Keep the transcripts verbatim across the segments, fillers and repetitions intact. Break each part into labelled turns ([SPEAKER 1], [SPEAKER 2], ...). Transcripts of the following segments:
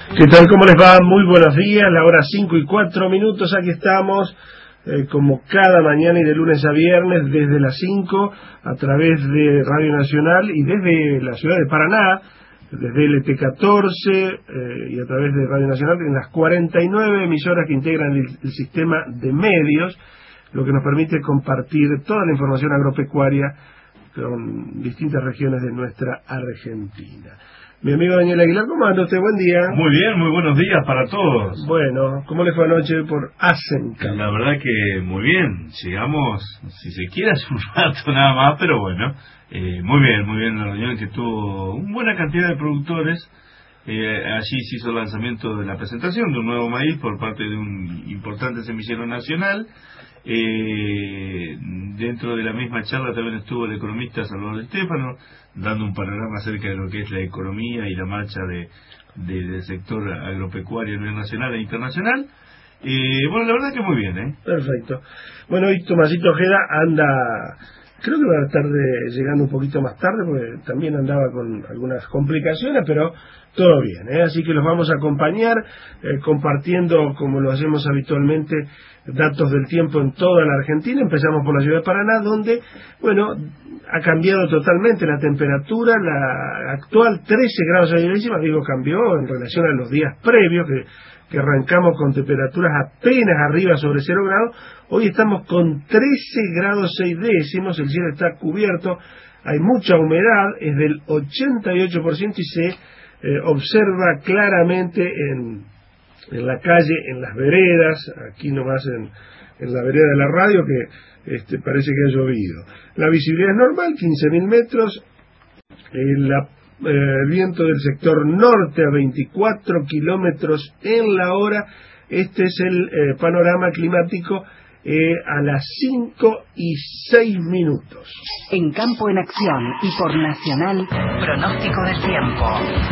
[SPEAKER 1] ¿Qué tal? ¿Cómo les va? Muy buenos días, la hora cinco y cuatro minutos, aquí estamos, eh, como cada mañana y de lunes a viernes, desde las cinco, a través de Radio Nacional y desde la ciudad de Paraná, desde L T catorce eh, y a través de Radio Nacional, en las cuarenta y nueve emisoras que integran el, el sistema de medios, lo que nos permite compartir toda la información agropecuaria con distintas regiones de nuestra Argentina. Mi amigo Daniel Aguilar, ¿cómo anda usted? Buen día.
[SPEAKER 2] Muy bien, muy buenos días para todos.
[SPEAKER 1] Bueno, ¿cómo le fue anoche por Asenca?
[SPEAKER 2] La verdad que muy bien, llegamos, si se quiere, hace un rato nada más, pero bueno, eh, muy bien, muy bien la reunión que tuvo una buena cantidad de productores. Eh, allí se hizo el lanzamiento de la presentación de un nuevo maíz por parte de un importante semillero nacional. Eh, dentro de la misma charla también estuvo el economista Salvador Stefano dando un panorama acerca de lo que es la economía y la marcha de, de del sector agropecuario a nivel nacional e internacional. Eh, bueno, la verdad que muy bien, ¿eh?
[SPEAKER 1] Perfecto. Bueno, hoy Tomasito Ojeda anda, creo que va a estar de, llegando un poquito más tarde, porque también andaba con algunas complicaciones, pero todo bien, ¿eh? Así que los vamos a acompañar eh, compartiendo, como lo hacemos habitualmente, datos del tiempo en toda la Argentina. Empezamos por la ciudad de Paraná, donde, bueno, ha cambiado totalmente la temperatura. La actual trece grados seis décimas, digo, cambió en relación a los días previos, que, que arrancamos con temperaturas apenas arriba sobre cero grados. Hoy estamos con trece grados seis décimos, el cielo está cubierto, hay mucha humedad, es del ochenta y ocho por ciento y se eh, observa claramente en, en la calle, en las veredas, aquí nomás en, en la vereda de la radio, que este, parece que ha llovido. La visibilidad es normal, quince mil metros, el, la, eh, el viento del sector norte a veinticuatro kilómetros en la hora. Este es el eh, panorama climático eh, a las cinco y seis minutos.
[SPEAKER 3] En Campo en Acción y por Nacional, pronóstico del tiempo.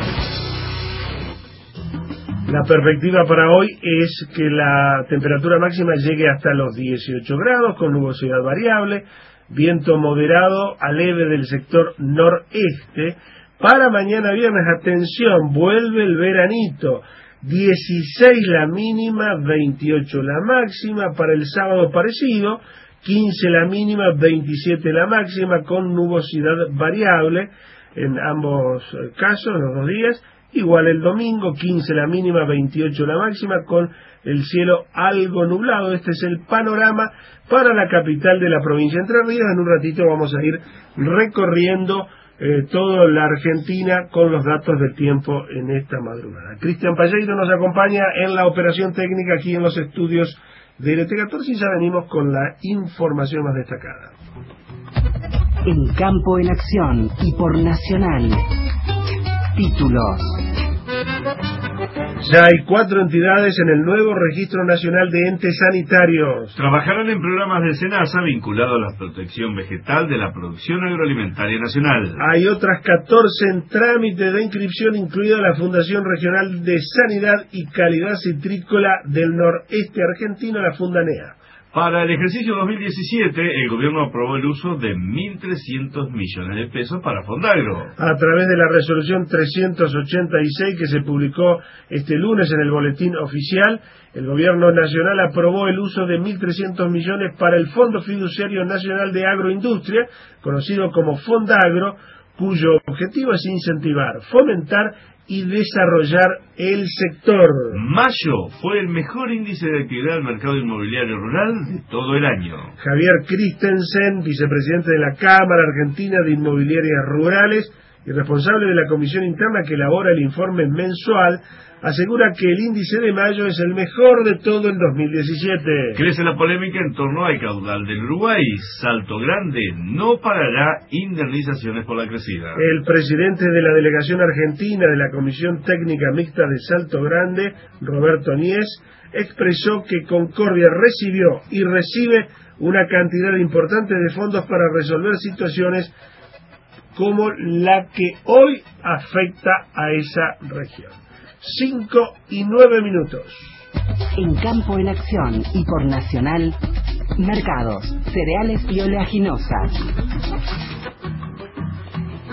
[SPEAKER 1] La perspectiva para hoy es que la temperatura máxima llegue hasta los dieciocho grados, con nubosidad variable, viento moderado a leve del sector noreste. Para mañana viernes, atención, vuelve el veranito, dieciséis la mínima, veintiocho la máxima. Para el sábado parecido, quince la mínima, veintisiete la máxima, con nubosidad variable en ambos casos, en los dos días. Igual el domingo, quince la mínima, veintiocho la máxima, con el cielo algo nublado. Este es el panorama para la capital de la provincia de Entre Ríos. En un ratito vamos a ir recorriendo eh, toda la Argentina con los datos del tiempo en esta madrugada. Cristian Palleiro nos acompaña en la operación técnica aquí en los estudios de L T catorce y ya venimos con la información más destacada.
[SPEAKER 3] En Campo en Acción y por Nacional. Títulos.
[SPEAKER 1] Ya hay cuatro entidades en el nuevo Registro Nacional de Entes Sanitarios.
[SPEAKER 2] Trabajarán en programas de SENASA vinculados a la protección vegetal de la producción agroalimentaria nacional.
[SPEAKER 1] Hay otras catorce en trámite de inscripción, incluida la Fundación Regional de Sanidad y Calidad Citrícola del Noreste Argentino, la Fundanea.
[SPEAKER 2] Para el ejercicio dos mil diecisiete, el gobierno aprobó el uso de mil trescientos millones de pesos para Fondagro.
[SPEAKER 1] A través de la resolución trescientos ochenta y seis que se publicó este lunes en el boletín oficial, el gobierno nacional aprobó el uso de mil trescientos millones para el Fondo Fiduciario Nacional de Agroindustria, conocido como Fondagro, cuyo objetivo es incentivar, fomentar y desarrollar el sector.
[SPEAKER 2] Mayo fue el mejor índice de actividad del mercado inmobiliario rural de todo el año.
[SPEAKER 1] Javier Christensen, vicepresidente de la Cámara Argentina de Inmobiliarias Rurales y responsable de la comisión interna que elabora el informe mensual, asegura que el índice de mayo es el mejor de todo el dos mil diecisiete.
[SPEAKER 2] Crece la polémica en torno al caudal del Uruguay. Salto Grande no pagará indemnizaciones por la crecida.
[SPEAKER 1] El presidente de la delegación argentina de la Comisión Técnica Mixta de Salto Grande, Roberto Nies, expresó que Concordia recibió y recibe una cantidad importante de fondos para resolver situaciones como la que hoy afecta a esa región. Cinco y nueve minutos.
[SPEAKER 3] En Campo en Acción y por Nacional, mercados, cereales y oleaginosas.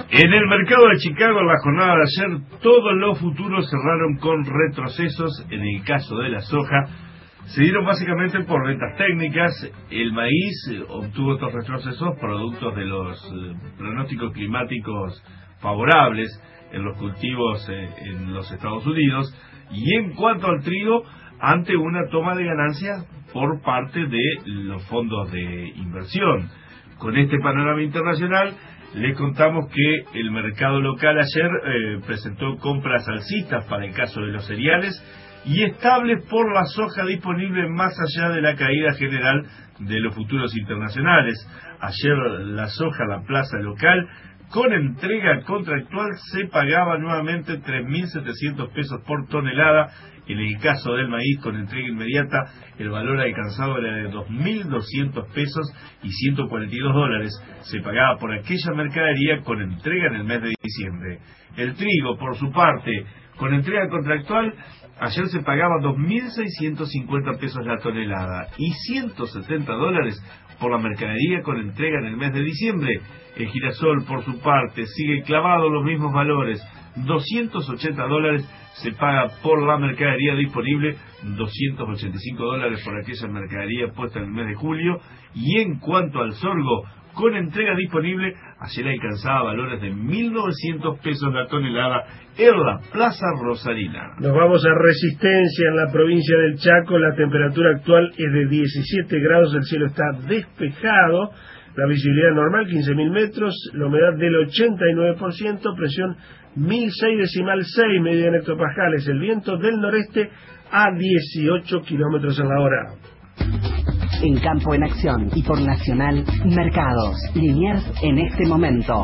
[SPEAKER 2] En el mercado de Chicago, en la jornada de ayer, todos los futuros cerraron con retrocesos. En el caso de la soja, se dieron básicamente por ventas técnicas. El maíz obtuvo estos retrocesos productos de los eh, pronósticos climáticos favorables en los cultivos eh, en los Estados Unidos. Y en cuanto al trigo, ante una toma de ganancias por parte de los fondos de inversión. Con este panorama internacional, les contamos que el mercado local ayer eh, presentó compras alcistas para el caso de los cereales y estables por la soja disponible más allá de la caída general de los futuros internacionales. Ayer la soja, la plaza local, con entrega contractual se pagaba nuevamente tres mil setecientos pesos por tonelada. En el caso del maíz, con entrega inmediata, el valor alcanzado era de dos mil doscientos pesos y ciento cuarenta y dos dólares. Se pagaba por aquella mercadería con entrega en el mes de diciembre. El trigo, por su parte, con entrega contractual, ayer se pagaba dos mil seiscientos cincuenta pesos la tonelada y ciento setenta dólares por la mercadería con entrega en el mes de diciembre. El girasol, por su parte, sigue clavado los mismos valores. doscientos ochenta dólares se paga por la mercadería disponible, doscientos ochenta y cinco dólares por aquella mercadería puesta en el mes de julio. Y en cuanto al sorgo, con entrega disponible, ayer alcanzaba valores de mil novecientos pesos la tonelada en la Plaza Rosarina.
[SPEAKER 1] Nos vamos a Resistencia, en la provincia del Chaco. La temperatura actual es de diecisiete grados, el cielo está despejado, la visibilidad normal quince mil metros, la humedad del ochenta y nueve por ciento, presión mil seis decimal seis medida en hectopascales, el viento del noreste a dieciocho kilómetros en la hora.
[SPEAKER 3] En Campo en Acción y por Nacional, Mercados, Liniers en este momento.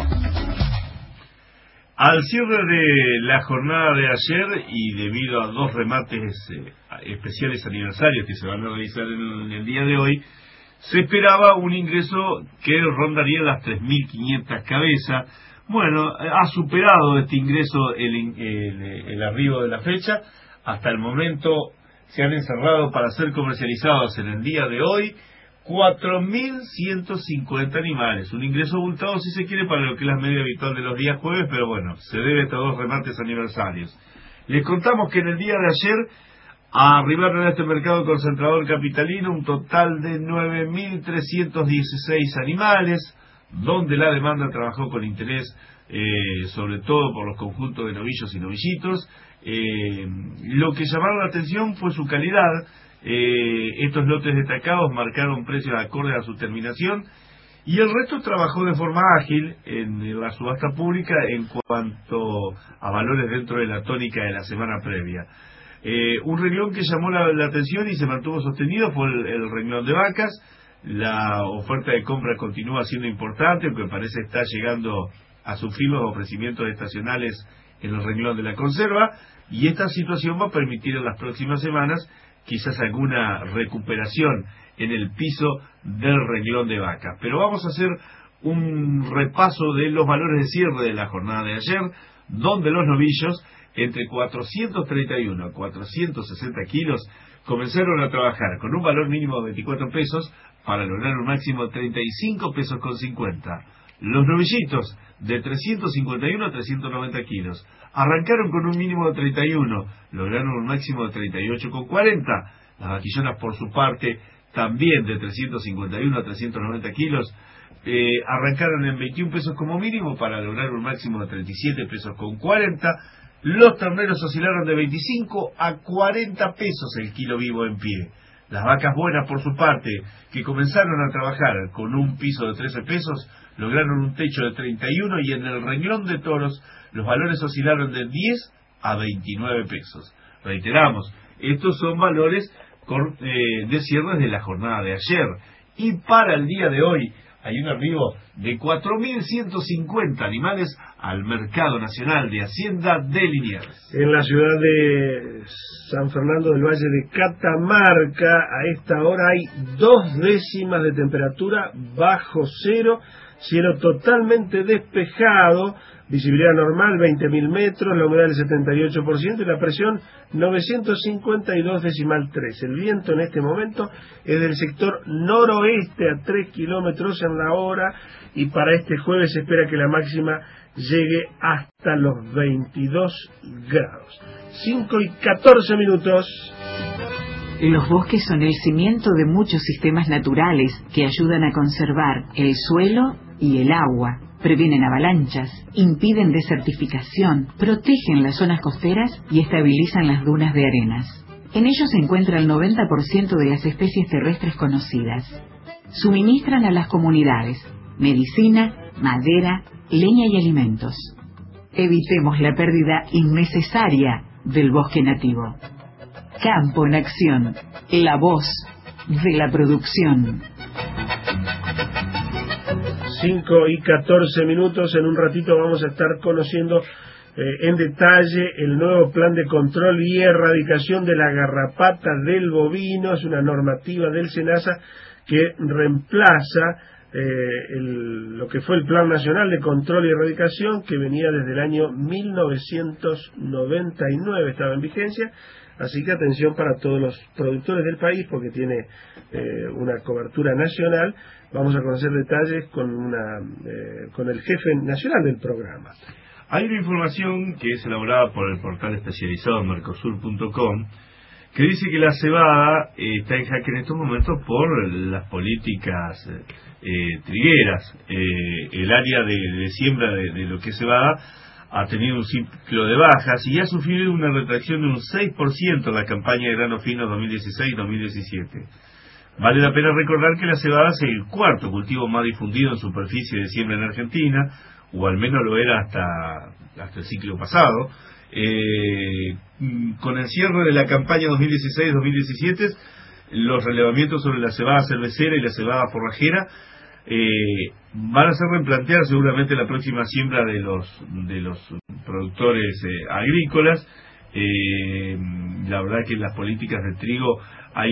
[SPEAKER 2] Al cierre de la jornada de ayer y debido a dos remates eh, especiales aniversarios que se van a realizar en el día de hoy, se esperaba un ingreso que rondaría las tres mil quinientas cabezas. Bueno, ha superado este ingreso el, el, el arribo de la fecha. Hasta el momento se han encerrado para ser comercializados en el día de hoy cuatro mil ciento cincuenta animales. Un ingreso abultado, si se quiere, para lo que es la media habitual de los días jueves, pero bueno, se debe a estos dos remates aniversarios. Les contamos que en el día de ayer arribaron a este mercado concentrador capitalino un total de nueve mil trescientos dieciséis animales, donde la demanda trabajó con interés, eh, sobre todo por los conjuntos de novillos y novillitos. Eh, lo que llamaron la atención fue su calidad. Eh, estos lotes destacados marcaron precios acordes a su terminación y el resto trabajó de forma ágil en la subasta pública en cuanto a valores dentro de la tónica de la semana previa. Eh, un renglón que llamó la, la atención y se mantuvo sostenido fue el, el renglón de vacas. La oferta de compra continúa siendo importante, aunque parece estar llegando a su fin los ofrecimientos estacionales en el renglón de la conserva, y esta situación va a permitir en las próximas semanas quizás alguna recuperación en el piso del renglón de vacas. Pero vamos a hacer un repaso de los valores de cierre de la jornada de ayer, donde los novillos entre cuatrocientos treinta y uno a cuatrocientos sesenta kilos comenzaron a trabajar con un valor mínimo de veinticuatro pesos para lograr un máximo de treinta y cinco pesos con cincuenta. Los novillitos de trescientos cincuenta y uno a trescientos noventa kilos arrancaron con un mínimo de treinta y uno, lograron un máximo de treinta y ocho con cuarenta. Las vaquillonas, por su parte, también de trescientos cincuenta y uno a trescientos noventa kilos, eh, arrancaron en veintiún pesos como mínimo para lograr un máximo de treinta y siete pesos con cuarenta. Los terneros oscilaron de veinticinco a cuarenta pesos el kilo vivo en pie. Las vacas buenas, por su parte, que comenzaron a trabajar con un piso de trece pesos, lograron un techo de treinta y uno, y en el renglón de toros los valores oscilaron de diez a veintinueve pesos. Reiteramos, estos son valores con, eh, de cierres de la jornada de ayer. Y para el día de hoy hay un arribo de cuatro mil ciento cincuenta animales al mercado nacional de Hacienda de Liniers.
[SPEAKER 1] En la ciudad de San Fernando del Valle de Catamarca, a esta hora hay dos décimas de temperatura bajo cero, cielo totalmente despejado, visibilidad normal veinte mil metros, la humedad del setenta y ocho por ciento y la presión novecientos cincuenta y dos decimal tres. El viento en este momento es del sector noroeste a tres kilómetros en la hora, y para este jueves se espera que la máxima llegue hasta los veintidós grados. cinco y catorce minutos.
[SPEAKER 4] Los bosques son el cimiento de muchos sistemas naturales que ayudan a conservar el suelo y el agua, previenen avalanchas, impiden desertificación, protegen las zonas costeras y estabilizan las dunas de arenas. En ellos se encuentra el noventa por ciento de las especies terrestres conocidas. Suministran a las comunidades medicina, madera, leña y alimentos. Evitemos la pérdida innecesaria del bosque nativo. Campo en Acción, la voz de la producción.
[SPEAKER 1] cinco y catorce minutos, en un ratito vamos a estar conociendo eh, en detalle el nuevo plan de control y erradicación de la garrapata del bovino. Es una normativa del SENASA que reemplaza eh, el, lo que fue el Plan Nacional de Control y Erradicación, que venía desde el año mil novecientos noventa y nueve, estaba en vigencia. Así que atención para todos los productores del país, porque tiene eh, una cobertura nacional. Vamos a conocer detalles con una eh, con el jefe nacional del programa.
[SPEAKER 2] Hay una información que es elaborada por el portal especializado mercosur punto com que dice que la cebada eh, está en jaque en estos momentos por las políticas eh, trigueras. Eh, el área de, de siembra de, de lo que es cebada ha tenido un ciclo de bajas y ha sufrido una retracción de un seis por ciento en la campaña de grano fino dos mil dieciséis dos mil diecisiete. Vale la pena recordar que la cebada es el cuarto cultivo más difundido en superficie de siembra en Argentina, o al menos lo era hasta, hasta el ciclo pasado. Eh, con el cierre de la campaña dos mil dieciséis dos mil diecisiete, los relevamientos sobre la cebada cervecera y la cebada forrajera Eh, van a hacer replantear seguramente la próxima siembra de los de los productores eh, agrícolas. Eh, la verdad que las políticas de trigo hay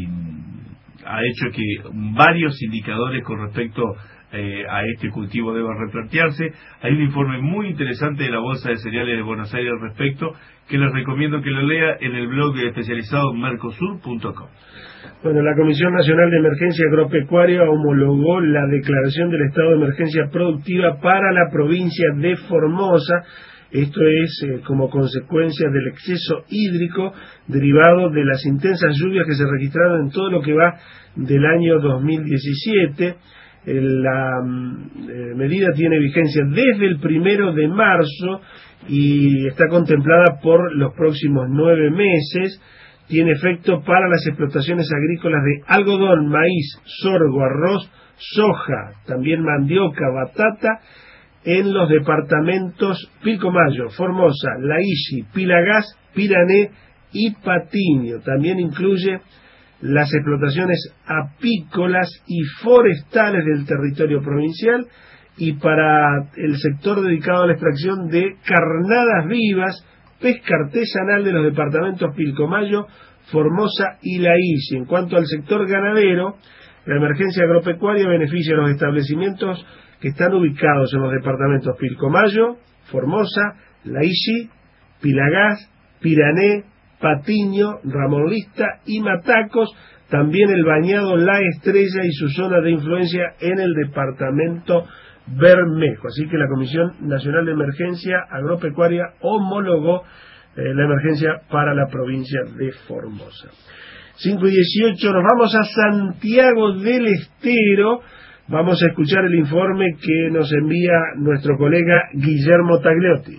[SPEAKER 2] ha hecho que varios indicadores con respecto eh, a este cultivo deban replantearse. Hay un informe muy interesante de la Bolsa de Cereales de Buenos Aires al respecto, que les recomiendo que lo lea en el blog especializado mercosur punto com.
[SPEAKER 1] Bueno, la Comisión Nacional de Emergencia Agropecuaria homologó la declaración del estado de emergencia productiva para la provincia de Formosa. Esto es eh, como consecuencia del exceso hídrico derivado de las intensas lluvias que se registraron en todo lo que va del año dos mil diecisiete. Eh, la eh, medida tiene vigencia desde el primero de marzo y está contemplada por los próximos nueve meses. Tiene efecto para las explotaciones agrícolas de algodón, maíz, sorgo, arroz, soja, también mandioca, batata, en los departamentos Pilcomayo, Formosa, Laishi, Pilagás, Pirané y Patiño. También incluye las explotaciones apícolas y forestales del territorio provincial, y para el sector dedicado a la extracción de carnadas vivas, pesca artesanal de los departamentos Pilcomayo, Formosa y Laishi. En cuanto al sector ganadero, la emergencia agropecuaria beneficia a los establecimientos que están ubicados en los departamentos Pilcomayo, Formosa, Laishi, Pilagás, Pirané, Patiño, Ramón Lista y Matacos, también el bañado La Estrella y su zona de influencia en el departamento Bermejo. Así que la Comisión Nacional de Emergencia Agropecuaria homologó eh, la emergencia para la provincia de Formosa. cinco y dieciocho, nos vamos a Santiago del Estero. Vamos a escuchar el informe que nos envía nuestro colega Guillermo Tagliotti.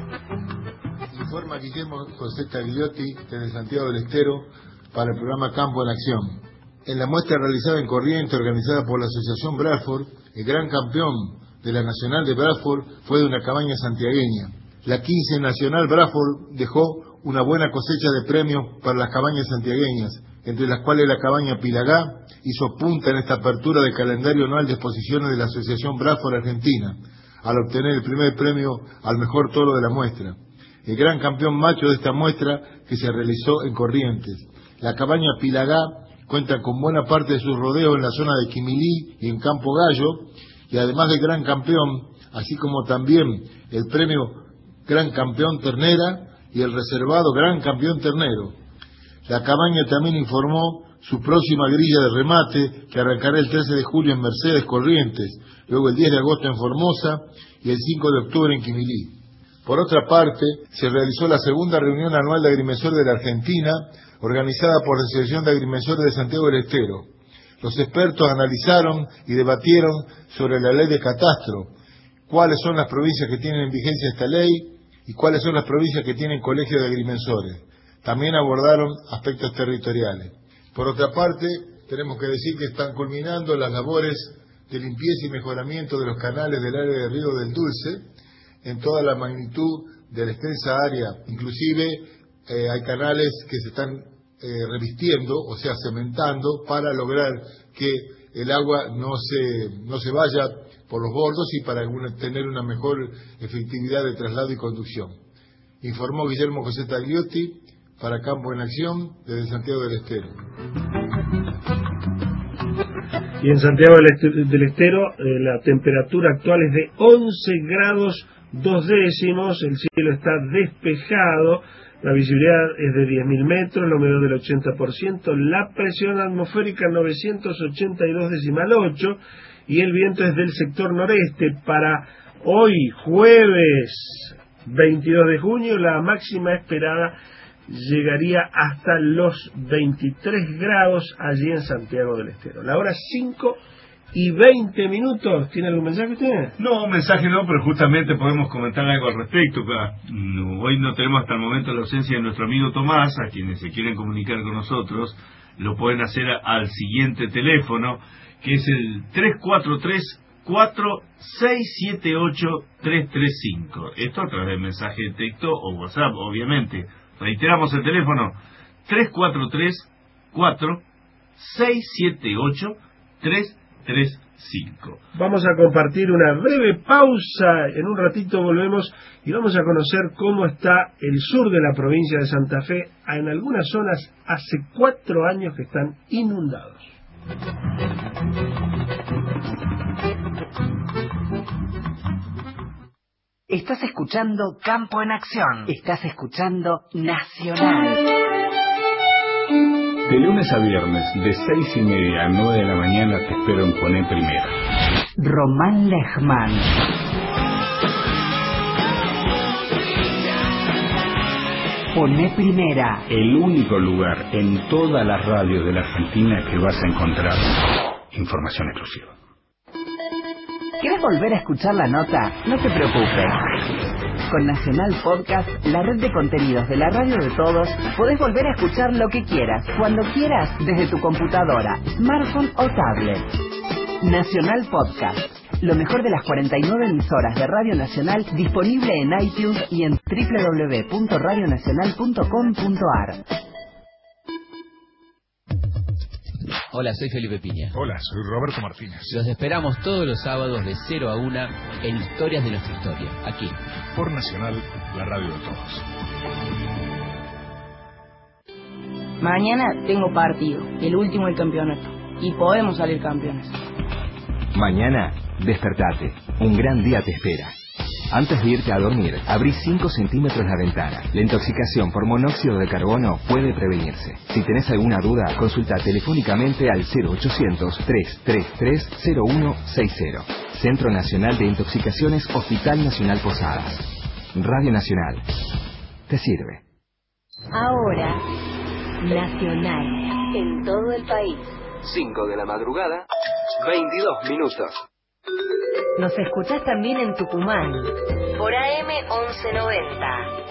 [SPEAKER 5] Informa Guillermo José Tagliotti desde Santiago del Estero para el programa Campo en Acción. En la muestra realizada en Corrientes, organizada por la Asociación Bradford, el gran campeón de la Nacional de Bradford fue de una cabaña santiagueña. La quince Nacional Bradford dejó una buena cosecha de premios para las cabañas santiagueñas, entre las cuales la cabaña Pilagá hizo punta en esta apertura del calendario anual de exposiciones de la Asociación Bradford Argentina, al obtener el primer premio al mejor toro de la muestra. El gran campeón macho de esta muestra que se realizó en Corrientes. La cabaña Pilagá cuenta con buena parte de sus rodeos en la zona de Quimilí y en Campo Gallo, y además del gran campeón, así como también el premio Gran Campeón Ternera y el reservado Gran Campeón Ternero. La cabaña también informó su próxima grilla de remate, que arrancará el trece de julio en Mercedes, Corrientes, luego el diez de agosto en Formosa y el cinco de octubre en Quimilí. Por otra parte, se realizó la segunda reunión anual de agrimensores de la Argentina, organizada por la Asociación de Agrimensores de Santiago del Estero. Los expertos analizaron y debatieron sobre la ley de catastro, cuáles son las provincias que tienen en vigencia esta ley y cuáles son las provincias que tienen colegios de agrimensores. También abordaron aspectos territoriales. Por otra parte, tenemos que decir que están culminando las labores de limpieza y mejoramiento de los canales del área de Río del Dulce en toda la magnitud de la extensa área. Inclusive eh, hay canales que se están eh, revistiendo, o sea, cementando, para lograr que el agua no se, no se vaya por los bordos y para alguna, tener una mejor efectividad de traslado y conducción. Informó Guillermo José Tagliotti para Campo en Acción desde Santiago del Estero.
[SPEAKER 1] Y en Santiago del Estero eh, la temperatura actual es de once grados dos décimos, el cielo está despejado, la visibilidad es de diez mil metros, la humedad del ochenta por ciento, la presión atmosférica novecientos ochenta y dos decimal ocho y el viento es del sector noreste. Para hoy, jueves veintidós de junio, la máxima esperada llegaría hasta los veintitrés grados allí en Santiago del Estero. La hora cinco y veinte minutos. ¿Tiene algún mensaje usted?
[SPEAKER 2] No, un mensaje no, pero justamente podemos comentar algo al respecto. No, hoy no tenemos hasta el momento la ausencia de nuestro amigo Tomás. A quienes se quieren comunicar con nosotros lo pueden hacer al siguiente teléfono, que es el tres cuatro tres, cuatro seis siete ocho, tres tres cinco. Esto a través de mensaje de texto o WhatsApp, obviamente. Reiteramos el teléfono tres cuatro tres, cuatro seis siete ocho, tres tres cinco.
[SPEAKER 1] Vamos a compartir una breve pausa, en un ratito volvemos y vamos a conocer cómo está el sur de la provincia de Santa Fe. En algunas zonas hace cuatro años que están inundados.
[SPEAKER 3] Estás escuchando Campo en Acción. Estás escuchando Nacional.
[SPEAKER 6] De lunes a viernes, de seis y media a nueve de la mañana, te espero en Poné Primera.
[SPEAKER 3] Román Lechman. Poné Primera.
[SPEAKER 6] El único lugar en todas las radios de la Argentina que vas a encontrar información exclusiva.
[SPEAKER 3] ¿Quieres volver a escuchar la nota? No te preocupes. Con Nacional Podcast, la red de contenidos de la radio de todos, podés volver a escuchar lo que quieras, cuando quieras, desde tu computadora, smartphone o tablet. Nacional Podcast, lo mejor de las cuarenta y nueve emisoras de Radio Nacional, disponible en iTunes y en doble u doble u doble u punto radio nacional punto com punto a r.
[SPEAKER 7] Hola, soy Felipe Piña.
[SPEAKER 8] Hola, soy Roberto Martínez.
[SPEAKER 7] Los esperamos todos los sábados de cero a una en Historias de nuestra historia, aquí.
[SPEAKER 8] Por Nacional, la radio de todos.
[SPEAKER 9] Mañana tengo partido, el último del campeonato, y podemos salir campeones.
[SPEAKER 10] Mañana, despertate. Un gran día te espera. Antes de irte a dormir, abrí cinco centímetros la ventana. La intoxicación por monóxido de carbono puede prevenirse. Si tenés alguna duda, consulta telefónicamente al cero ochocientos, tres tres tres, cero uno seis cero. Centro Nacional de Intoxicaciones, Hospital Nacional Posadas. Radio Nacional. Te sirve.
[SPEAKER 11] Ahora, Nacional, en todo el país.
[SPEAKER 12] cinco de la madrugada, veintidós minutos.
[SPEAKER 11] Nos escuchás también en Tucumán, por A M once noventa.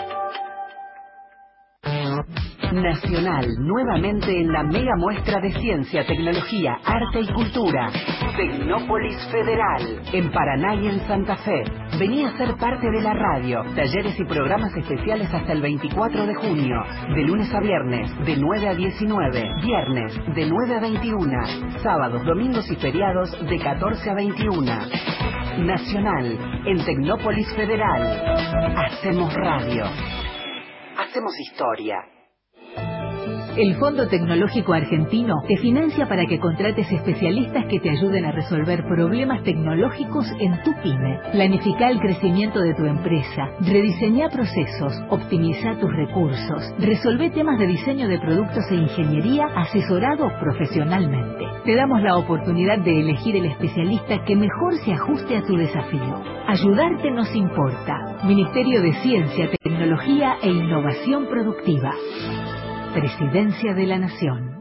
[SPEAKER 3] Nacional, nuevamente en la mega muestra de ciencia, tecnología, arte y cultura. Tecnópolis Federal, en Paraná y en Santa Fe. Vení a ser parte de la radio. Talleres y programas especiales hasta el veinticuatro de junio. De lunes a viernes, de nueve a diecinueve. Viernes, de nueve a veintiuna. Sábados, domingos y feriados, de catorce a veintiuna. Nacional, en Tecnópolis Federal. Hacemos radio. Hacemos historia.
[SPEAKER 13] El Fondo Tecnológico Argentino te financia para que contrates especialistas que te ayuden a resolver problemas tecnológicos en tu pyme. Planifica el crecimiento de tu empresa, rediseña procesos, optimiza tus recursos, resolve temas de diseño de productos e ingeniería asesorado profesionalmente. Te damos la oportunidad de elegir el especialista que mejor se ajuste a tu desafío. Ayudarte nos importa. Ministerio de Ciencia, Tecnología e Innovación Productiva. Presidencia de la Nación.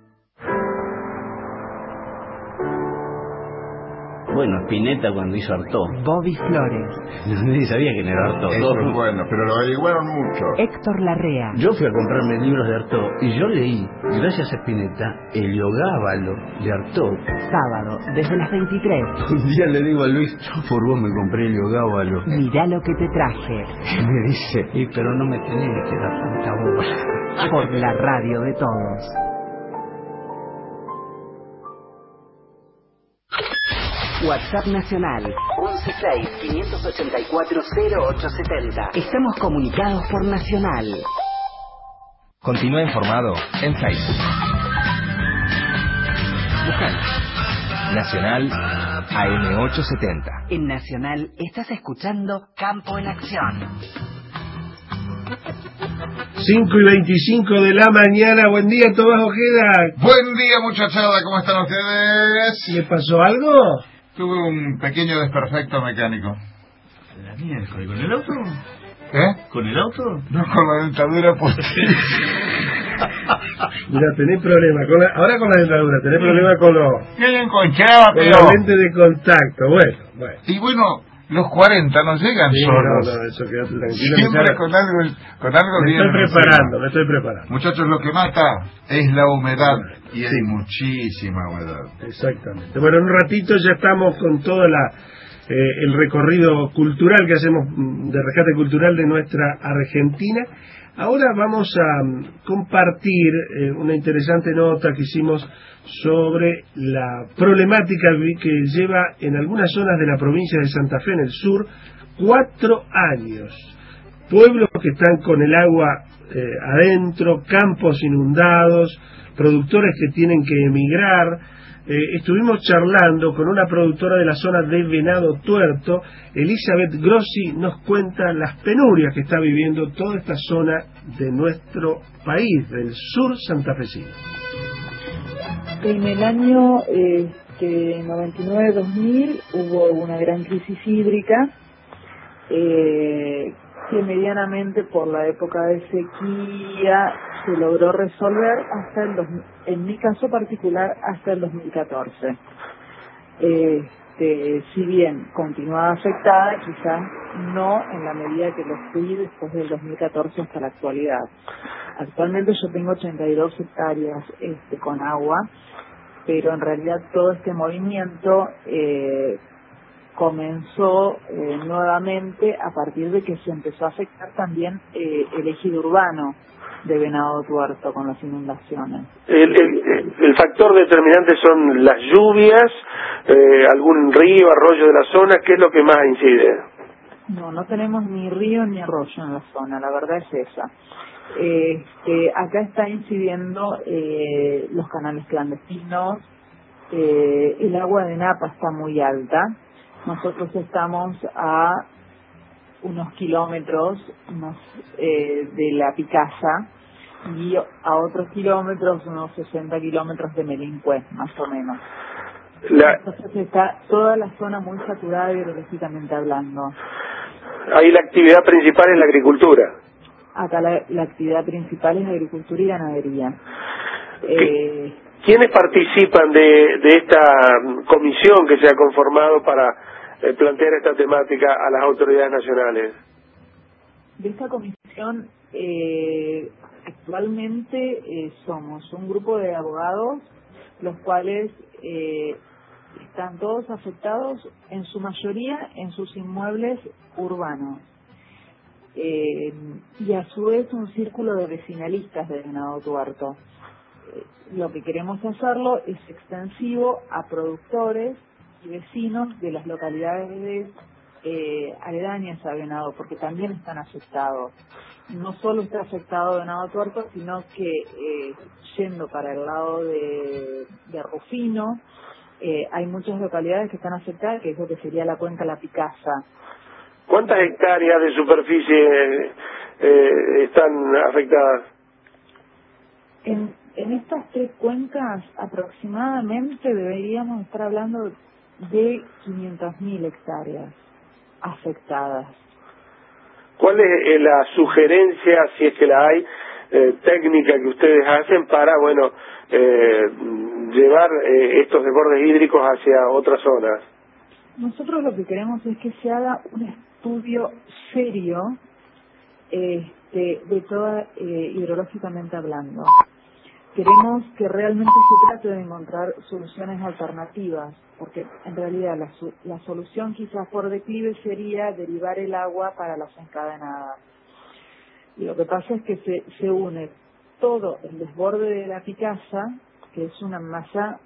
[SPEAKER 14] Bueno, Spinetta cuando hizo Artaud.
[SPEAKER 4] Bobby Flores.
[SPEAKER 14] Nadie sabía quién era Artaud.
[SPEAKER 15] Eso es bueno, pero lo averiguaron mucho.
[SPEAKER 4] Héctor Larrea.
[SPEAKER 14] Yo fui a comprarme libros de Artaud y yo leí, gracias a Spinetta, Heliogábalo de Artaud.
[SPEAKER 4] Sábado, desde las veintitrés.
[SPEAKER 14] Un día le digo a Luis, yo por vos me compré Heliogábalo.
[SPEAKER 4] Mirá lo que te traje.
[SPEAKER 14] Me dice, y pero no me tenés que dar tanta bola.
[SPEAKER 4] Por la radio de todos.
[SPEAKER 3] WhatsApp Nacional once seis, quinientos ochenta y cuatro, cero ocho setenta. Estamos comunicados por Nacional.
[SPEAKER 10] Continúa informado en Facebook. Buscando Nacional A M ochocientos setenta.
[SPEAKER 3] En Nacional estás escuchando Campo en Acción.
[SPEAKER 1] cinco y veinticinco de la mañana. Buen día, Tomás Ojeda.
[SPEAKER 15] Buen día, muchachada. ¿Cómo están ustedes?
[SPEAKER 1] ¿Le pasó algo?
[SPEAKER 15] Tuve un pequeño desperfecto mecánico.
[SPEAKER 2] La miércoles, ¿con el auto?
[SPEAKER 15] ¿Eh?
[SPEAKER 2] ¿Con el auto?
[SPEAKER 15] No, con la dentadura posible.
[SPEAKER 1] Mira, tenés problema. Con la, ahora con la dentadura, tenés problema con los...
[SPEAKER 15] Qué enconchaba,
[SPEAKER 1] con
[SPEAKER 15] pero...
[SPEAKER 1] la lente de contacto. Bueno, bueno.
[SPEAKER 15] Y bueno... Los cuarenta no llegan
[SPEAKER 1] sí,
[SPEAKER 15] solos.
[SPEAKER 1] No, no, eso quédate tranquilo.
[SPEAKER 15] Siempre con algo, con algo
[SPEAKER 1] me
[SPEAKER 15] bien.
[SPEAKER 1] estoy preparando, me estoy preparando.
[SPEAKER 15] Muchachos, lo que mata es la humedad. Y hay
[SPEAKER 1] sí.
[SPEAKER 15] muchísima humedad.
[SPEAKER 1] Exactamente. Bueno, en un ratito ya estamos con todo la, eh, el recorrido cultural que hacemos de rescate cultural de nuestra Argentina. Ahora vamos a compartir eh, una interesante nota que hicimos sobre la problemática que lleva en algunas zonas de la provincia de Santa Fe, en el sur, cuatro años. Pueblos que están con el agua eh, adentro, campos inundados, productores que tienen que emigrar. Eh, estuvimos charlando con una productora de la zona de Venado Tuerto. Elizabeth Grossi nos cuenta las penurias que está viviendo toda esta zona de nuestro país, del sur santafesino.
[SPEAKER 16] En el año este, noventa y nueve dos mil hubo una gran crisis hídrica eh, que medianamente por la época de sequía se logró resolver hasta el dos mil, en mi caso particular hasta el dos mil catorce. Este, si bien continuaba afectada, quizás no en la medida que lo fui después del dos mil catorce hasta la actualidad. Actualmente yo tengo ochenta y dos hectáreas este, con agua, pero en realidad todo este movimiento eh, comenzó eh, nuevamente a partir de que se empezó a afectar también eh, el ejido urbano de Venado Tuerto con las inundaciones.
[SPEAKER 1] El, el, el factor determinante son las lluvias, eh, algún río, arroyo de la zona. ¿Qué es lo que más incide?
[SPEAKER 16] No, no tenemos ni río ni arroyo en la zona, la verdad es esa. Este, acá está incidiendo eh, los canales clandestinos, eh, el agua de Napa está muy alta, nosotros estamos a unos kilómetros unos, eh, de la Picasa y a otros kilómetros, unos sesenta kilómetros de Melincue, más o menos. La... Entonces está toda la zona muy saturada hidrológicamente hablando.
[SPEAKER 1] Ahí la actividad principal es la agricultura.
[SPEAKER 16] Acá la, la actividad principal es agricultura y ganadería.
[SPEAKER 1] Eh, ¿Quiénes participan de, de esta comisión que se ha conformado para eh, plantear esta temática a las autoridades nacionales?
[SPEAKER 16] De esta comisión, eh, actualmente eh, somos un grupo de abogados, los cuales eh, están todos afectados, en su mayoría, en sus inmuebles urbanos. Eh, y a su vez un círculo de vecinalistas de Venado Tuerto. Eh, lo que queremos hacerlo es extensivo a productores y vecinos de las localidades eh, aledañas a Venado, porque también están afectados. no solo está afectado Venado Tuerto, sino que eh, yendo para el lado de, de Rufino, eh, hay muchas localidades que están afectadas, que es lo que sería la cuenca La Picasa.
[SPEAKER 1] ¿Cuántas hectáreas de superficie eh, están afectadas?
[SPEAKER 16] En, en estas tres cuencas aproximadamente deberíamos estar hablando de quinientas mil hectáreas afectadas.
[SPEAKER 1] ¿Cuál es eh, la sugerencia, si es que la hay, eh, técnica que ustedes hacen para, bueno, eh, llevar eh, estos desbordes hídricos hacia otras zonas?
[SPEAKER 16] Nosotros lo que queremos es que se haga un estudio serio este, de toda, eh, hidrológicamente hablando. Queremos que realmente se trate de encontrar soluciones alternativas, porque en realidad la, la solución quizás por declive sería derivar el agua para las encadenadas. Y lo que pasa es que se, se une todo el desborde de La Picasa, que es una masa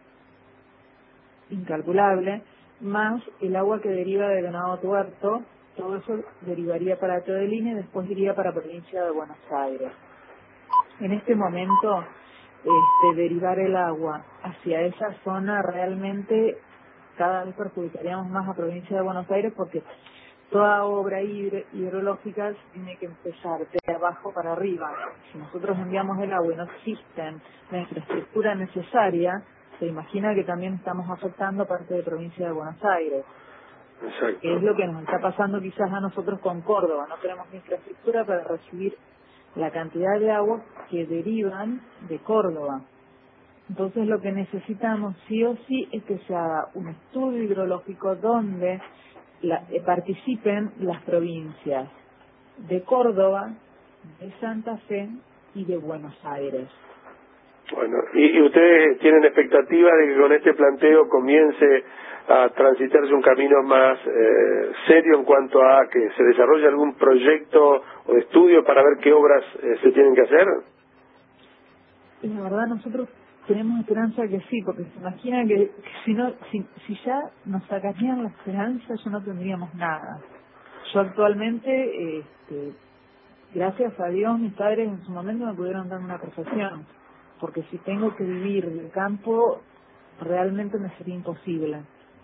[SPEAKER 16] incalculable, más el agua que deriva de Venado Tuerto, todo eso derivaría para Teodolina y después iría para provincia de Buenos Aires. En este momento, este, derivar el agua hacia esa zona realmente cada vez perjudicaríamos más a provincia de Buenos Aires, porque toda obra hidro, hidrológica tiene que empezar de abajo para arriba. Si nosotros enviamos el agua y no existe la infraestructura necesaria, se imagina que también estamos afectando parte de provincia de Buenos Aires.
[SPEAKER 1] Exacto.
[SPEAKER 16] Es lo que nos está pasando quizás a nosotros con Córdoba. No tenemos infraestructura para recibir la cantidad de agua que derivan de Córdoba. Entonces lo que necesitamos sí o sí es que se haga un estudio hidrológico donde la, eh, participen las provincias de Córdoba, de Santa Fe y de Buenos Aires.
[SPEAKER 1] Bueno, y, y ustedes tienen expectativa de que con este planteo comience a transitarse un camino más eh, serio en cuanto a que se desarrolle algún proyecto o estudio para ver qué obras eh, se tienen que hacer.
[SPEAKER 16] Y la verdad nosotros tenemos esperanza que sí, porque se imagina que, que si no, si, si ya nos sacarían la esperanza, ya no tendríamos nada. Yo actualmente, este, gracias a Dios, mis padres en su momento me pudieron dar una profesión, porque si tengo que vivir del campo, realmente me sería imposible.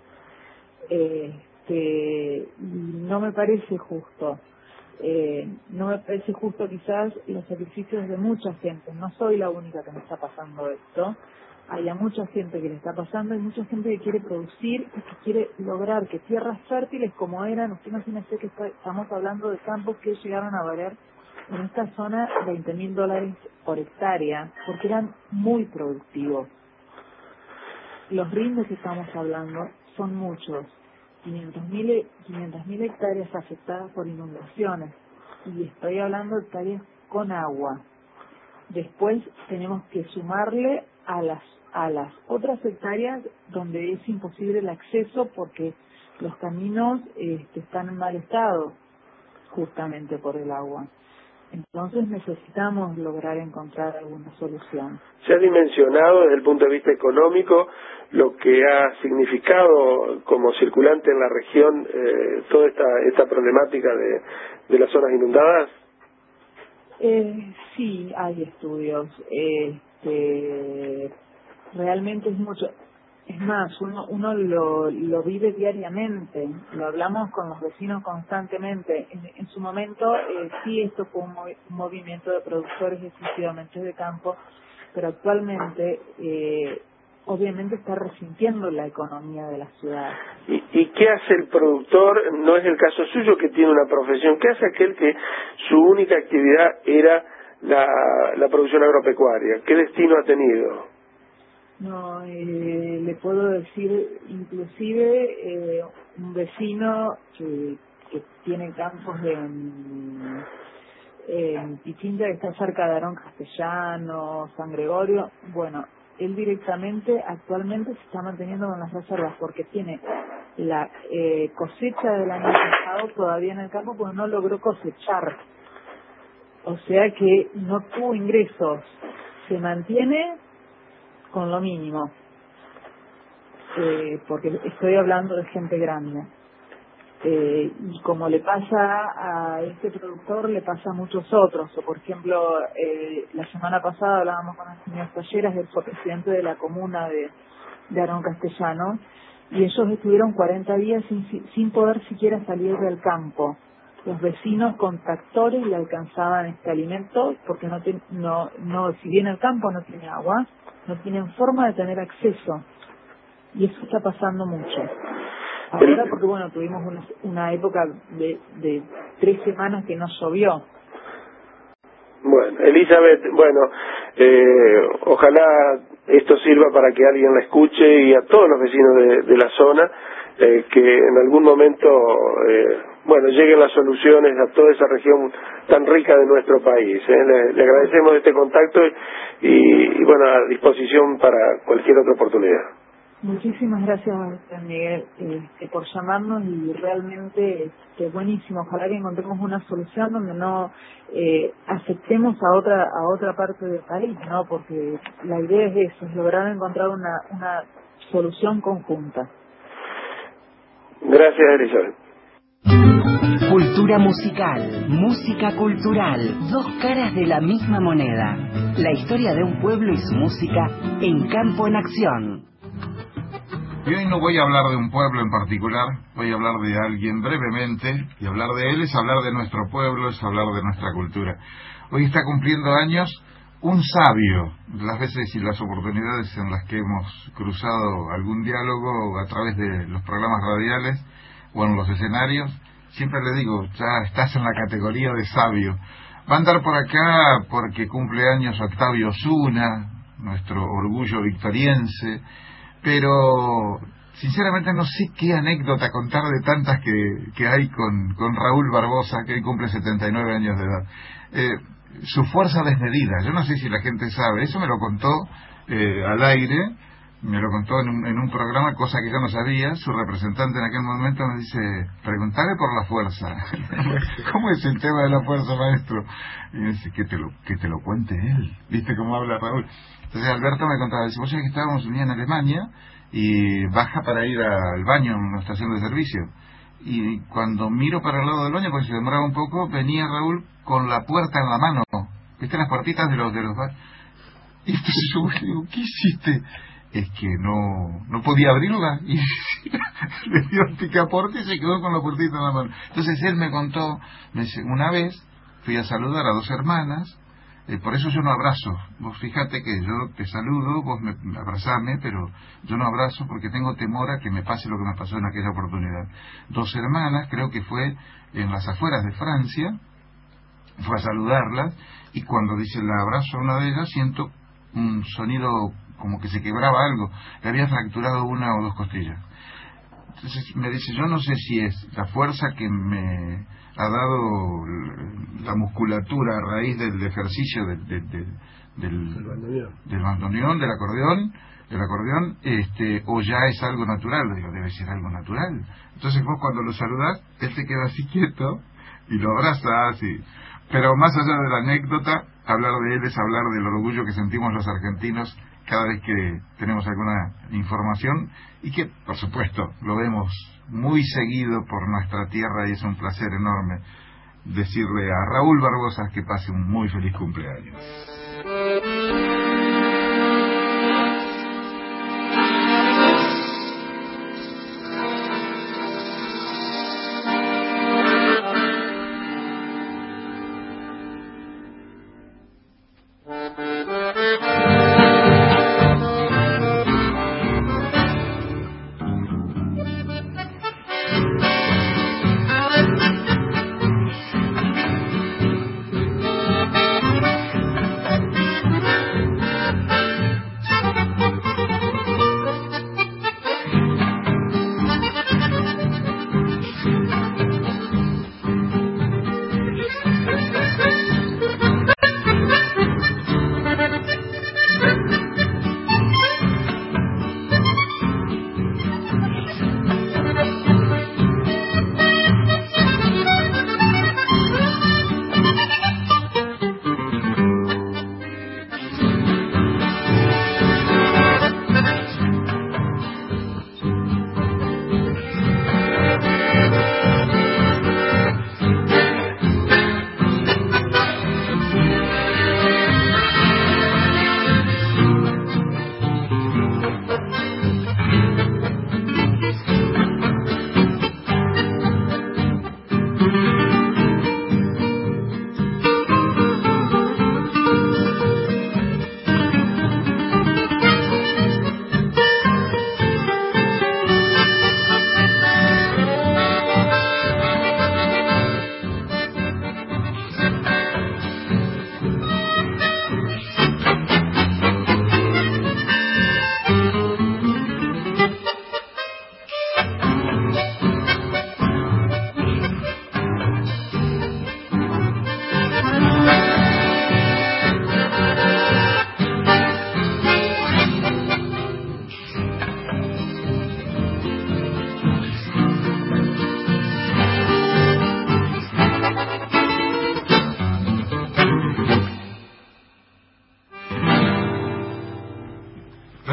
[SPEAKER 16] Este, no me parece justo. Eh, no me parece justo quizás los sacrificios de mucha gente. No soy la única que me está pasando esto. Hay a mucha gente que le está pasando, hay mucha gente que quiere producir y que quiere lograr que tierras fértiles como eran, usted imagínese que está, estamos hablando de campos que llegaron a valer en esta zona veinte mil dólares por hectárea, porque eran muy productivos. Los rindes que estamos hablando son muchos. quinientas mil hectáreas afectadas por inundaciones, y estoy hablando de hectáreas con agua. Después tenemos que sumarle a las a las otras hectáreas donde es imposible el acceso porque los caminos este, están en mal estado justamente por el agua. Entonces necesitamos lograr encontrar alguna solución.
[SPEAKER 1] ¿Se ha dimensionado desde el punto de vista económico lo que ha significado como circulante en la región eh, toda esta esta problemática de, de las zonas inundadas?
[SPEAKER 16] Eh, sí, hay estudios. Este, realmente es mucho. Es más, uno, uno lo, lo vive diariamente, lo hablamos con los vecinos constantemente. En, en su momento, eh, sí, esto fue un, movi un movimiento de productores exclusivamente de campo, pero actualmente, eh, obviamente, está resintiendo la economía de la ciudad.
[SPEAKER 1] ¿Y, ¿Y qué hace el productor? No es el caso suyo, que tiene una profesión. ¿Qué hace aquel que su única actividad era la, la producción agropecuaria? ¿Qué destino ha tenido?
[SPEAKER 16] No, eh, le puedo decir, inclusive, eh, un vecino que, que tiene campos en, en Pichincha, que está cerca de Arón Castellano, San Gregorio. Bueno, él directamente, actualmente, se está manteniendo con las reservas porque tiene la eh, cosecha del año pasado todavía en el campo, porque no logró cosechar. O sea que no tuvo ingresos. Se mantiene con lo mínimo, eh, porque estoy hablando de gente grande. Eh, y como le pasa a este productor, le pasa a muchos otros. O por ejemplo, eh, la semana pasada hablábamos con el señor Talleras, el presidente de la comuna de, de Arón Castellano, y ellos estuvieron cuarenta días sin, sin poder siquiera salir del campo. Los vecinos con tractores le alcanzaban este alimento porque no, te, no, no, si bien el campo no tiene agua, no tienen forma de tener acceso. Y eso está pasando mucho. Ahora porque, bueno, tuvimos una, una época de, de tres semanas que no llovió.
[SPEAKER 1] Bueno, Elizabeth, bueno, eh, ojalá esto sirva para que alguien la escuche y a todos los vecinos de, de la zona, eh, que en algún momento, eh, bueno, lleguen las soluciones a toda esa región tan rica de nuestro país. ¿eh? Le, le agradecemos este contacto y, y, bueno, a disposición para cualquier otra oportunidad.
[SPEAKER 16] Muchísimas gracias a usted, Miguel, este, por llamarnos y realmente este, buenísimo. Ojalá que encontremos una solución donde no eh, afectemos a otra a otra parte del país, ¿no? Porque la idea es eso, es lograr encontrar una, una solución conjunta.
[SPEAKER 1] Gracias, Elizabeth.
[SPEAKER 3] Cultura musical, música cultural, dos caras de la misma moneda. La historia de un pueblo y su música en Campo en Acción.
[SPEAKER 15] Y hoy no voy a hablar de un pueblo en particular, voy a hablar de alguien brevemente, y hablar de él es hablar de nuestro pueblo, es hablar de nuestra cultura. Hoy está cumpliendo años un sabio. Las veces y las oportunidades en las que hemos cruzado algún diálogo a través de los programas radiales o en los escenarios, siempre le digo, ya estás en la categoría de sabio. Va a andar por acá porque cumple años Octavio Osuna, nuestro orgullo victoriense, pero sinceramente no sé qué anécdota contar de tantas que, que hay con, con Raúl Barbosa, que hoy cumple setenta y nueve años de edad. Eh, su fuerza desmedida, yo no sé si la gente sabe, eso me lo contó eh, al aire, me lo contó en un, en un programa, cosa que yo no sabía. Su representante en aquel momento me dice, preguntale por la fuerza. ¿Cómo es el tema de la fuerza, maestro? Y me dice, que te lo, que te lo cuente él. ¿Viste cómo habla Raúl? Entonces Alberto me contaba, dice, vos sabés que estábamos un día en Alemania y baja para ir al baño en una estación de servicio. Y cuando miro para el lado del baño, porque se demoraba un poco, venía Raúl con la puerta en la mano. ¿Viste las puertitas de los de los baños? Y entonces yo le digo, ¿qué hiciste? Es que no no podía abrirla y le dio el picaporte y se quedó con la puertita en la mano. Entonces él me contó, me dice, una vez fui a saludar a dos hermanas, eh, por eso yo no abrazo. Vos fíjate que yo te saludo, vos me abrazame, pero yo no abrazo porque tengo temor a que me pase lo que me pasó en aquella oportunidad. Dos hermanas, creo que fue en las afueras de Francia, fue a saludarlas y cuando dice la abrazo a una de ellas siento un sonido como que se quebraba algo, le había fracturado una o dos costillas. Entonces me dice, yo no sé si es la fuerza que me ha dado la musculatura a raíz del ejercicio del del del, del, del bandoneón, del bandoneón, del acordeón, del acordeón, este, o ya es algo natural. Le digo, debe ser algo natural. Entonces vos cuando lo saludás, él se queda así quieto y lo abrazás y... Pero más allá de la anécdota, hablar de él es hablar del orgullo que sentimos los argentinos cada vez que tenemos alguna información y que, por supuesto, lo vemos muy seguido por nuestra tierra y es un placer enorme decirle a Raúl Barbosa que pase un muy feliz cumpleaños.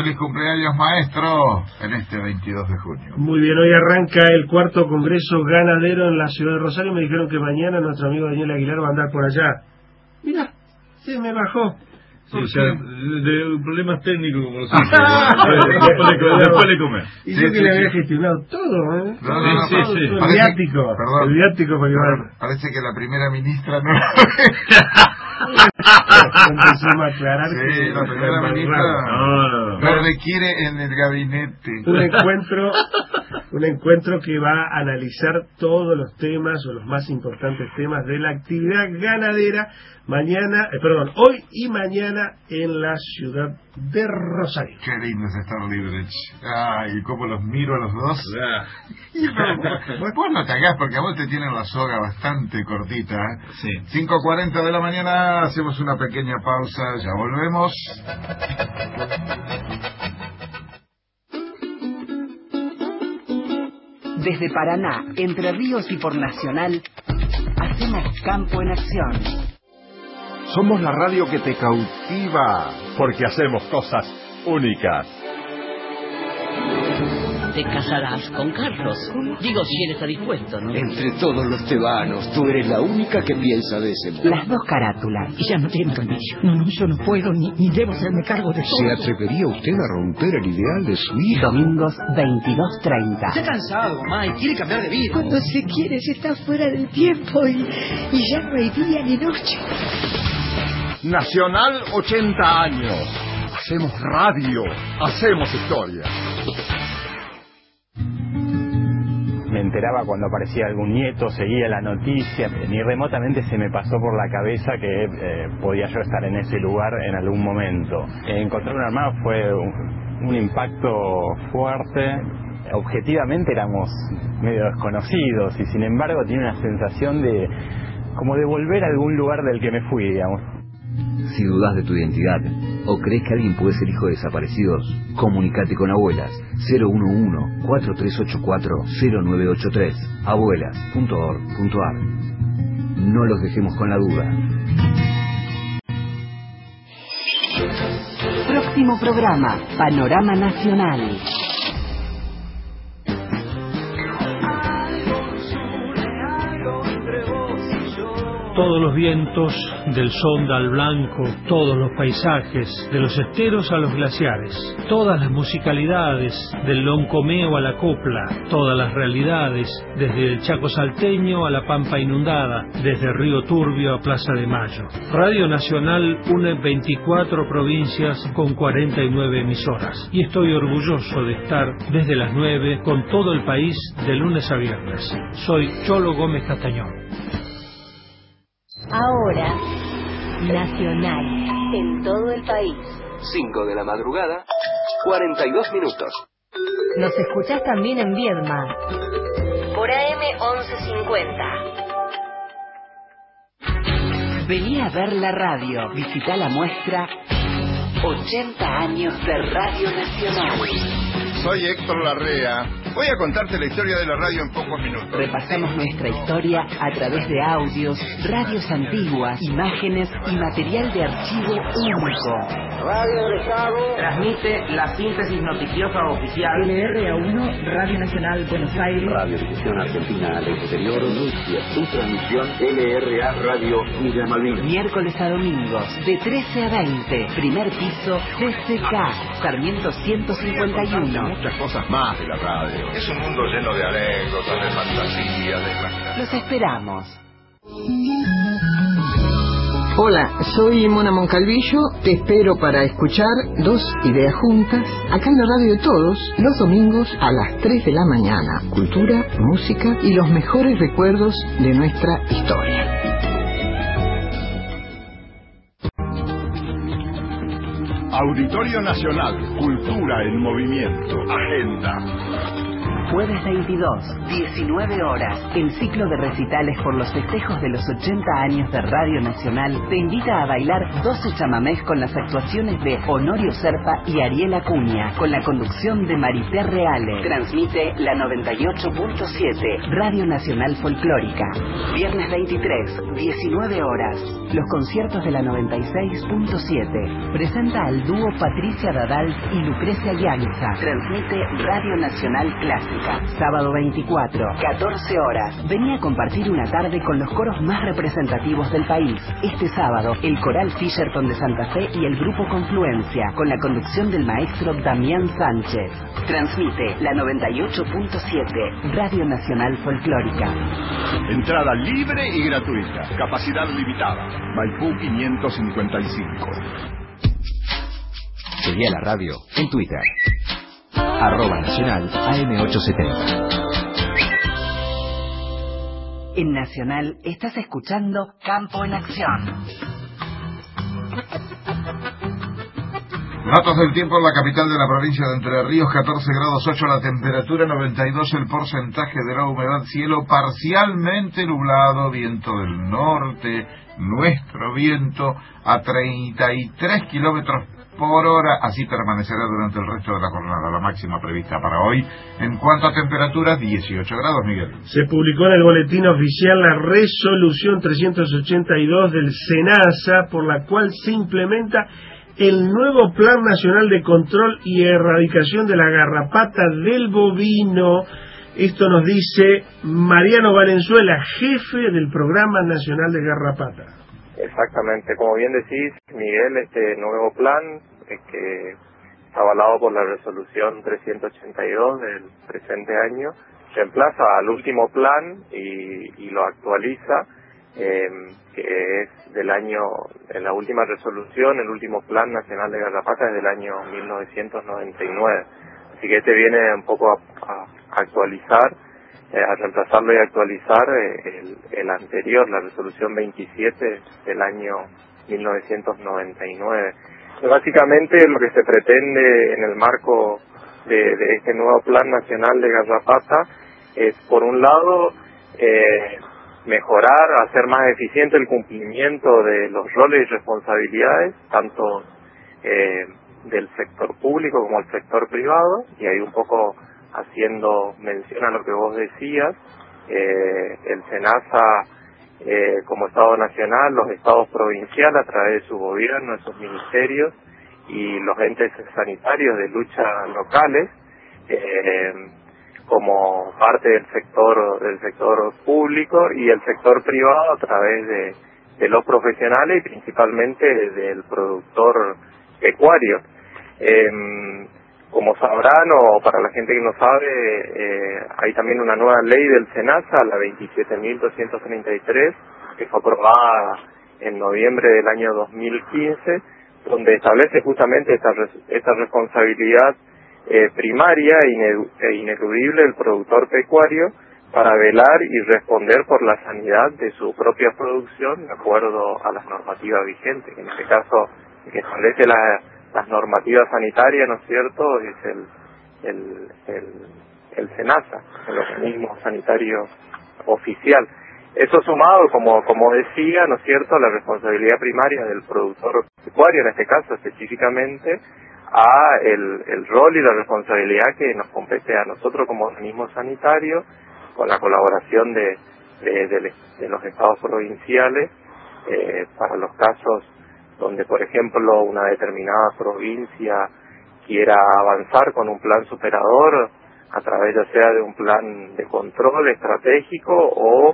[SPEAKER 15] feliz cumpleaños, maestro, en este veintidós de junio.
[SPEAKER 1] Muy bien, hoy arranca el cuarto Congreso Ganadero en la ciudad de Rosario. Me dijeron que mañana nuestro amigo Daniel Aguilar va a andar por allá. Mira, se me bajó.
[SPEAKER 2] Sí, o sea, de, de problemas técnicos como los hijos. Después de, después de comer.
[SPEAKER 1] Y
[SPEAKER 2] Sí,
[SPEAKER 1] yo que
[SPEAKER 2] sí,
[SPEAKER 1] le
[SPEAKER 2] sí.
[SPEAKER 1] había gestionado todo, ¿eh?
[SPEAKER 15] No, no, no,
[SPEAKER 2] Sí,
[SPEAKER 15] todo,
[SPEAKER 2] sí, sí.
[SPEAKER 15] todo.
[SPEAKER 1] El
[SPEAKER 15] Parece-
[SPEAKER 1] viático,
[SPEAKER 15] perdón.
[SPEAKER 1] el viático para llevar.
[SPEAKER 15] Parece que la primera ministra no...
[SPEAKER 1] Empezamos a aclarar
[SPEAKER 15] Sí,
[SPEAKER 1] que
[SPEAKER 15] la primera ministra
[SPEAKER 2] No, no, no.
[SPEAKER 15] lo requiere en el gabinete.
[SPEAKER 1] un encuentro un encuentro que va a analizar todos los temas o los más importantes temas de la actividad ganadera mañana, eh, perdón, hoy y mañana en la ciudad de Rosario.
[SPEAKER 15] Qué lindo es estar libre. Ay, cómo los miro a los dos. Y no, vos, vos no te hagas porque a vos te tienen la soga bastante cortita. ¿eh?
[SPEAKER 2] Sí.
[SPEAKER 15] cinco cuarenta de la mañana, hacemos una pequeña pausa, ya volvemos.
[SPEAKER 3] Desde Paraná, Entre Ríos y por Nacional, hacemos Campo en Acción.
[SPEAKER 17] Somos la radio que te cautiva, porque hacemos cosas únicas.
[SPEAKER 18] Te casarás con Carlos. Digo, si él está dispuesto, ¿no?
[SPEAKER 19] Entre todos los tebanos, tú eres la única que piensa de ese modo.
[SPEAKER 3] Las dos carátulas.
[SPEAKER 18] Y ya no tiene remedio. No, no, yo no puedo ni, ni debo hacerme cargo de
[SPEAKER 19] ¿Se
[SPEAKER 18] todo.
[SPEAKER 19] atrevería usted a romper el ideal de su hija?
[SPEAKER 3] Domingos veintidós treinta.
[SPEAKER 18] Está cansado, mamá, y quiere cambiar de vida.
[SPEAKER 20] Cuando se quiere se está fuera del tiempo y, y ya no hay día ni noche.
[SPEAKER 17] Nacional ochenta años. Hacemos radio, hacemos historia.
[SPEAKER 21] Me enteraba cuando aparecía algún nieto, seguía la noticia, ni remotamente se me pasó por la cabeza que eh, podía yo estar en ese lugar en algún momento. Eh, encontrar un armado fue un, un impacto fuerte. Objetivamente éramos medio desconocidos y sin embargo tiene una sensación de como de volver a algún lugar del que me fui, digamos.
[SPEAKER 22] Si dudas de tu identidad o crees que alguien puede ser hijo de desaparecidos, comunícate con Abuelas cero uno uno, cuatro tres ocho cuatro, cero nueve ocho tres, abuelas punto org punto ar. No los dejemos con la duda.
[SPEAKER 3] Próximo programa, Panorama Nacional.
[SPEAKER 23] Todos los vientos, del sonda al blanco, todos los paisajes, de los esteros a los glaciares, todas las musicalidades, del loncomeo a la copla, todas las realidades, desde el Chaco salteño a la Pampa inundada, desde Río Turbio a Plaza de Mayo. Radio Nacional une veinticuatro provincias con cuarenta y nueve emisoras. Y estoy orgulloso de estar desde las nueve con todo el país de lunes a viernes. Soy Cholo Gómez Castañón.
[SPEAKER 11] Ahora, Nacional, en todo el país.
[SPEAKER 12] cinco de la madrugada, cuarenta y dos minutos.
[SPEAKER 11] Nos escuchás también en Viedma, por A M once cincuenta.
[SPEAKER 3] Vení a ver la radio. Visita la muestra ochenta años de Radio Nacional.
[SPEAKER 17] Soy Héctor Larrea. Voy a contarte la historia de la radio en pocos minutos.
[SPEAKER 3] Repasamos nuestra historia a través de audios, radios antiguas, imágenes y material de archivo único.
[SPEAKER 24] Radio del Estado transmite la síntesis noticiosa oficial.
[SPEAKER 4] L R A uno, Radio Nacional Buenos Aires.
[SPEAKER 24] Radio Difusión Argentina al exterior. Inicia su transmisión L R A Radio Villa Malvinas.
[SPEAKER 3] Miércoles a domingos, de trece a veinte. Primer piso, C C K, Sarmiento ciento cincuenta y uno.
[SPEAKER 17] Muchas cosas más de la radio. Es un mundo lleno de anécdotas, de fantasía, de imaginación.
[SPEAKER 3] Los esperamos.
[SPEAKER 25] Hola, soy Mona Moncalvillo. Te espero para escuchar Dos Ideas Juntas, acá en la Radio de Todos, los domingos a las tres de la mañana. Cultura, música y los mejores recuerdos de nuestra historia.
[SPEAKER 17] Auditorio Nacional, Cultura en Movimiento, Agenda.
[SPEAKER 3] Jueves veintidós, diecinueve horas. El ciclo de recitales por los festejos de los ochenta años de Radio Nacional te invita a bailar doce chamamés con las actuaciones de Honorio Serpa y Ariel Acuña, con la conducción de Marité Reale. Transmite la noventa y ocho punto siete, Radio Nacional Folclórica. Viernes veintitrés, diecinueve horas. Los conciertos de la noventa y seis punto siete. Presenta al dúo Patricia Dadal y Lucrecia Llanza. Transmite Radio Nacional Clásica. Sábado veinticuatro, catorce horas. Vení a compartir una tarde con los coros más representativos del país. Este sábado, el Coral Fisherton de Santa Fe y el Grupo Confluencia, con la conducción del maestro Damián Sánchez. Transmite la noventa y ocho punto siete, Radio Nacional Folclórica.
[SPEAKER 17] Entrada libre y gratuita. Capacidad limitada. Maipú quinientos cincuenta y cinco.
[SPEAKER 22] Seguí a la radio en Twitter. Arroba Nacional A M ochocientos setenta.
[SPEAKER 3] En Nacional estás escuchando Campo en Acción.
[SPEAKER 15] Datos del tiempo en la capital de la provincia de Entre Ríos: catorce grados ocho la temperatura, noventa y dos el porcentaje de la humedad, cielo parcialmente nublado, viento del norte, nuestro viento a treinta y tres kilómetros por hora, así permanecerá durante el resto de la jornada, la máxima prevista para hoy. En cuanto a temperatura, dieciocho grados, Miguel.
[SPEAKER 1] Se publicó en el boletín oficial la resolución trescientos ochenta y dos del SENASA, por la cual se implementa el nuevo Plan Nacional de Control y Erradicación de la Garrapata del Bovino. Esto nos dice Mariano Valenzuela, jefe del Programa Nacional de Garrapata.
[SPEAKER 5] Exactamente, como bien decís, Miguel, este nuevo plan, eh, que está avalado por la resolución trescientos ochenta y dos del presente año, reemplaza al último plan y, y lo actualiza, eh, que es del año, en la última resolución, el último Plan Nacional de Garrapata es del año mil novecientos noventa y nueve. Así que este viene un poco a, a actualizar, eh, a reemplazarlo y actualizar eh, el, el anterior, la resolución veintisiete del año mil novecientos noventa y nueve. Y básicamente lo que se pretende en el marco de, de este nuevo Plan Nacional de Garrapata es, por un lado, eh, mejorar, hacer más eficiente el cumplimiento de los roles y responsabilidades, tanto eh, del sector público como del sector privado, y ahí un poco haciendo mención a lo que vos decías, eh, el SENASA eh, como Estado Nacional, los estados provinciales a través de su gobierno, de sus ministerios y los entes sanitarios de lucha locales, eh, como parte del sector del sector público, y el sector privado a través de, de los profesionales y principalmente del productor pecuario. Eh, como sabrán, o para la gente que no sabe, eh, hay también una nueva ley del SENASA, la veintisiete mil doscientos treinta y tres, que fue aprobada en noviembre del año dos mil quince, donde establece justamente esta, esta responsabilidad Eh, primaria e ineludible del productor pecuario para velar y responder por la sanidad de su propia producción de acuerdo a las normativas vigentes, que en este caso el que establece la, las normativas sanitarias, ¿no es cierto?, es el, el, el, el SENASA, el organismo sanitario oficial. Eso sumado, como, como decía, ¿no es cierto?, la responsabilidad primaria del productor pecuario, en este caso específicamente, a el, el rol y la responsabilidad que nos compete a nosotros como organismo sanitario, con la colaboración de, de, de, de los estados provinciales, eh, para los casos donde, por ejemplo, una determinada provincia quiera avanzar con un plan superador, a través ya sea de un plan de control estratégico o,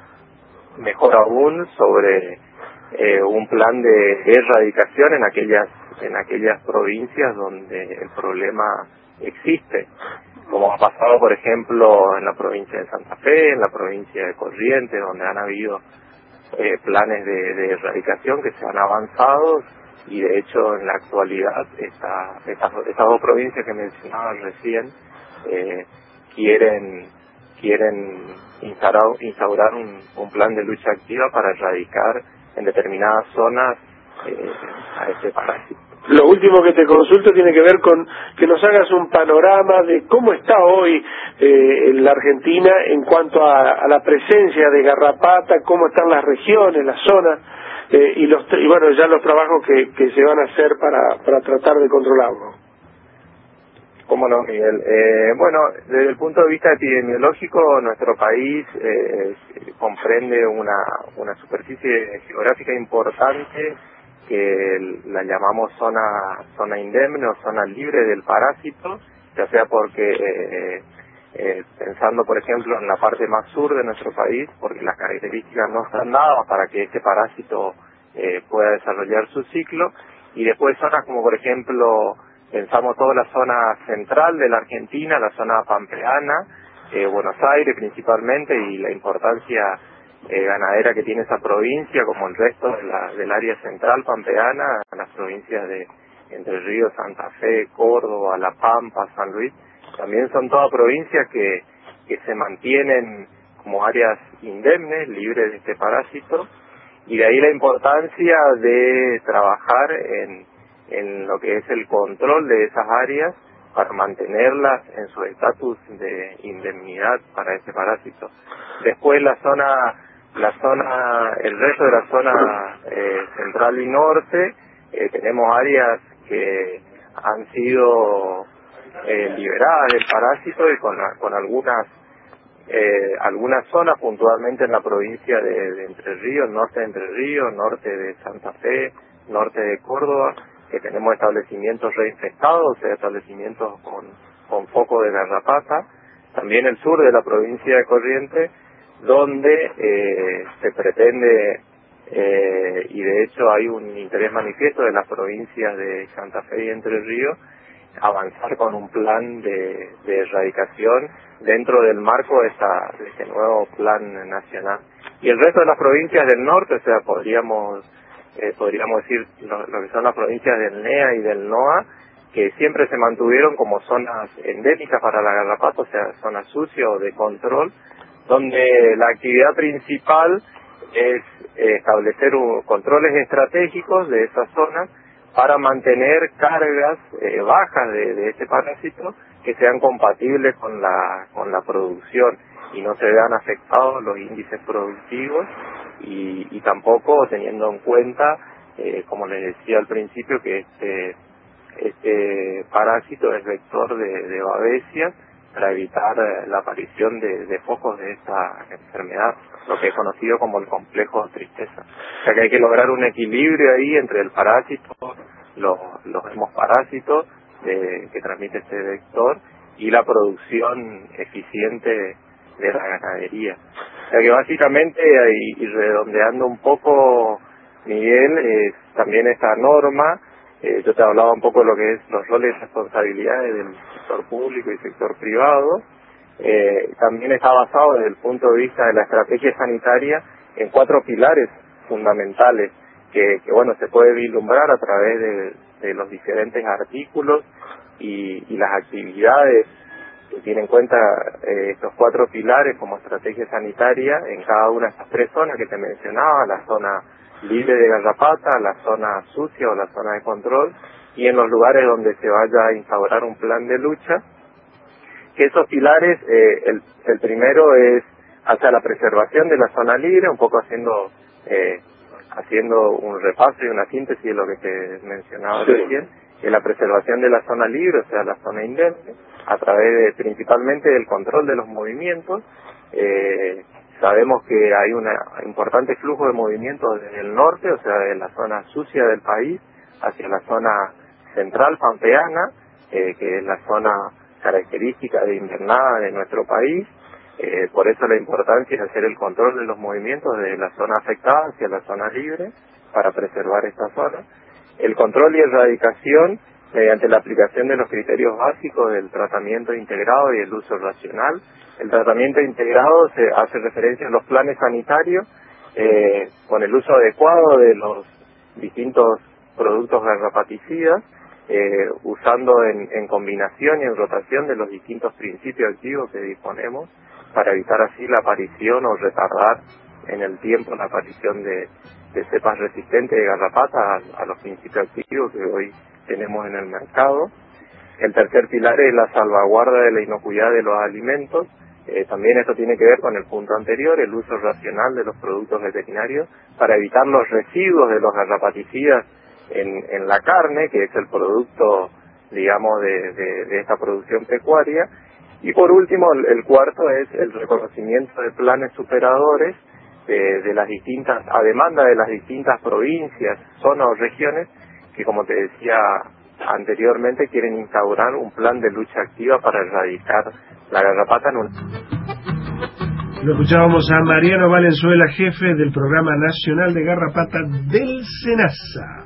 [SPEAKER 5] mejor aún, sobre eh, un plan de erradicación en aquellas en aquellas provincias donde el problema existe, como ha pasado, por ejemplo, en la provincia de Santa Fe, en la provincia de Corrientes, donde han habido eh, planes de, de erradicación que se han avanzado, y de hecho en la actualidad esta, estas, estas dos provincias que mencionaba recién eh, quieren quieren instaurar, instaurar un, un plan de lucha activa para erradicar en determinadas zonas eh, a este parásito.
[SPEAKER 1] lo último que te consulto tiene que ver con que nos hagas un panorama de cómo está hoy eh, en la Argentina en cuanto a, a la presencia de garrapata, cómo están las regiones, las zonas, eh, y, los, y bueno, ya los trabajos que, que se van a hacer para, para tratar de controlarlo.
[SPEAKER 5] ¿Cómo no, Miguel? Eh, bueno, desde el punto de vista epidemiológico, nuestro país eh, comprende una, una superficie geográfica importante que la llamamos zona zona indemne o zona libre del parásito, ya sea porque, eh, eh, pensando por ejemplo en la parte más sur de nuestro país, porque las características no están dadas para que este parásito eh, pueda desarrollar su ciclo, y después zonas como por ejemplo, pensamos toda la zona central de la Argentina, la zona pampeana, eh, Buenos Aires principalmente, y la importancia eh, ganadera que tiene esa provincia, como el resto de la, del área central pampeana, las provincias de Entre Ríos, Santa Fe, Córdoba, La Pampa, San Luis, también son todas provincias que, que se mantienen como áreas indemnes, libres de este parásito, y de ahí la importancia de trabajar en en lo que es el control de esas áreas para mantenerlas en su estatus de indemnidad para ese parásito. Después la zona, la zona, el resto de la zona eh, central y norte, eh, tenemos áreas que han sido eh, liberadas del parásito y con, con algunas eh, algunas zonas puntualmente en la provincia de, de Entre Ríos, norte de Entre Ríos, norte de Santa Fe, norte de Córdoba, que tenemos establecimientos reinfestados, o sea, establecimientos con, con foco de garrapata. También el sur de la provincia de Corrientes, donde eh, se pretende, eh, y de hecho hay un interés manifiesto de las provincias de Santa Fe y Entre Ríos, avanzar con un plan de, de erradicación dentro del marco de, esta, de este nuevo plan nacional. Y el resto de las provincias del norte, o sea, podríamos Eh, podríamos decir lo, lo que son las provincias del N E A y del N O A, que siempre se mantuvieron como zonas endémicas para la garrapata, o sea, zonas sucias o de control, donde la actividad principal es eh, establecer un, controles estratégicos de esas zonas para mantener cargas eh, bajas de, de este parásito que sean compatibles con la con la producción y no se vean afectados los índices productivos. Y, y tampoco teniendo en cuenta, eh, como les decía al principio, que este este parásito es vector de, de babesias para evitar eh, la aparición de, de focos de esta enfermedad, lo que es conocido como el complejo tristeza. O sea que hay que lograr un equilibrio ahí entre el parásito, los, los hemoparásitos de, que transmite este vector y la producción eficiente de la ganadería. O sea que básicamente, y, y redondeando un poco, Miguel, eh, también esta norma, eh, yo te hablaba un poco de lo que es los roles y responsabilidades del sector público y sector privado, eh, también está basado desde el punto de vista de la estrategia sanitaria en cuatro pilares fundamentales que, que bueno, se puede vislumbrar a través de, de los diferentes artículos y, y las actividades que tiene en cuenta eh, estos cuatro pilares como estrategia sanitaria en cada una de estas tres zonas que te mencionaba, la zona libre de garrapata, la zona sucia o la zona de control, y en los lugares donde se vaya a instaurar un plan de lucha. Que esos pilares, eh, el, el primero es hacia la preservación de la zona libre, un poco haciendo eh, haciendo un repaso y una síntesis de lo que te mencionaba sí. recién, que la preservación de la zona libre, o sea, la zona indemne, a través de, principalmente del control de los movimientos. Eh, sabemos que hay un importante flujo de movimientos desde el norte, o sea, de la zona sucia del país, hacia la zona central pampeana, eh, que es la zona característica de invernada de nuestro país. Eh, por eso la importancia de hacer el control de los movimientos de la zona afectada hacia la zona libre para preservar esta zona. El control y erradicación mediante la aplicación de los criterios básicos del tratamiento integrado y el uso racional. El tratamiento integrado se hace referencia a los planes sanitarios eh, con el uso adecuado de los distintos productos garrapaticidas, eh, usando en, en combinación y en rotación de los distintos principios activos que disponemos para evitar así la aparición o retardar en el tiempo la aparición de, de cepas resistentes de garrapata a, a los principios activos que hoy tenemos en el mercado. El tercer pilar es la salvaguarda de la inocuidad de los alimentos. Eh, también esto tiene que ver con el punto anterior, el uso racional de los productos veterinarios para evitar los residuos de los garrapaticidas en, en la carne, que es el producto, digamos, de, de, de esta producción pecuaria. Y por último, el, el cuarto es el reconocimiento de planes superadores eh, de las distintas, a demanda de las distintas provincias, zonas o regiones, que como te decía anteriormente, quieren instaurar un plan de lucha activa para erradicar la garrapata en un...
[SPEAKER 1] Lo escuchábamos a Mariano Valenzuela, jefe del Programa Nacional de Garrapata del SENASA.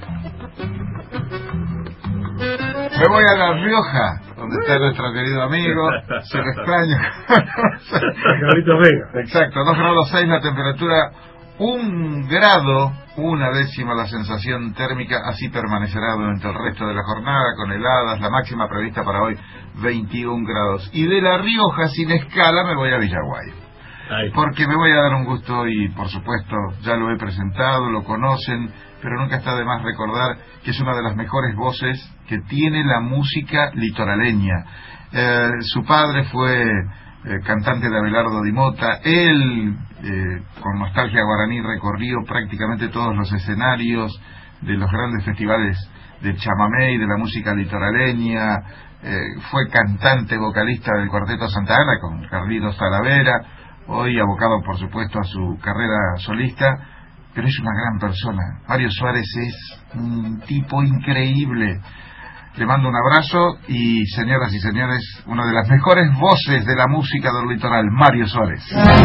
[SPEAKER 15] Me voy a La Rioja, donde está nuestro querido amigo, se le extraña.
[SPEAKER 1] Carlitos Vega.
[SPEAKER 15] Exacto, dos grados seis la temperatura, un grado, una décima la sensación térmica, así permanecerá durante el resto de la jornada, con heladas, la máxima prevista para hoy, veintiún grados. Y de La Rioja, sin escala, me voy a Villaguay. Ay. Porque me voy a dar un gusto y, por supuesto, ya lo he presentado, lo conocen, pero nunca está de más recordar que es una de las mejores voces que tiene la música litoraleña. Eh, su padre fue eh, cantante de Abelardo Di Mota. Él, eh, con Nostalgia Guaraní, recorrió prácticamente todos los escenarios de los grandes festivales del chamamé y de la música litoraleña. Eh, fue cantante, vocalista del Cuarteto Santa Ana con Carlitos Talavera, hoy abocado por supuesto a su carrera solista, pero es una gran persona. Mario Suárez es un tipo increíble. Le mando un abrazo y, señoras y señores, una de las mejores voces de la música del litoral, Mario Suárez.